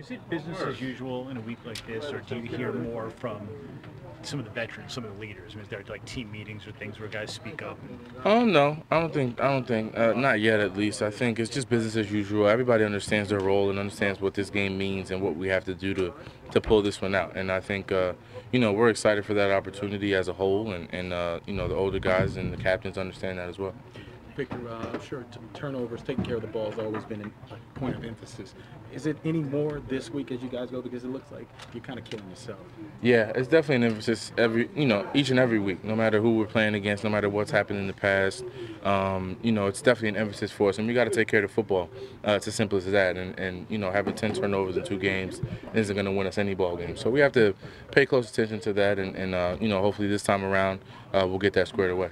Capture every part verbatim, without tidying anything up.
Is it business as usual in a week like this, or do you hear more from some of the veterans, some of the leaders? I mean, is there like team meetings or things where guys speak up? Oh no, I don't think I don't think uh, not yet at least. I think it's just business as usual. Everybody understands their role and understands what this game means and what we have to do to to pull this one out. And I think uh, you know we're excited for that opportunity as a whole, and and uh, you know the older guys and the captains understand that as well. Victor, uh, I'm sure t- turnovers, taking care of the ball has always been an- a point of emphasis. Is it any more this week as you guys go? Because it looks like you're kind of killing yourself. Yeah, it's definitely an emphasis every, you know, each and every week, no matter who we're playing against, no matter what's happened in the past. Um, you know, it's definitely an emphasis for us, and we got to take care of the football. Uh, it's as simple as that. And, and you know, having ten turnovers in two games isn't going to win us any ball game. So we have to pay close attention to that, and, and uh, you know, hopefully this time around uh, we'll get that squared away.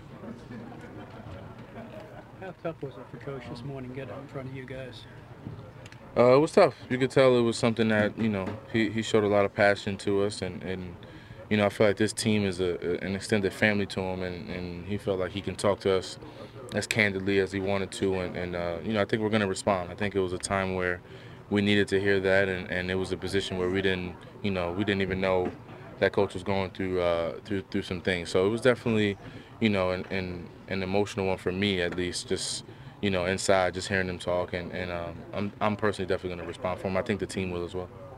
How tough was it for Coach this morning getting in front of you guys? Uh, it was tough. You could tell it was something that, you know, he, he showed a lot of passion to us, and, and you know, I feel like this team is a, an extended family to him, and, and he felt like he can talk to us as candidly as he wanted to, and, and uh, you know, I think we're going to respond. I think it was a time where we needed to hear that, and, and it was a position where we didn't, you know, we didn't even know that coach was going through uh, through through some things. So it was definitely, you know, an, an, an emotional one for me at least, just, you know, inside, just hearing them talk, and, and um, I'm, I'm personally definitely going to respond for him. I think the team will as well.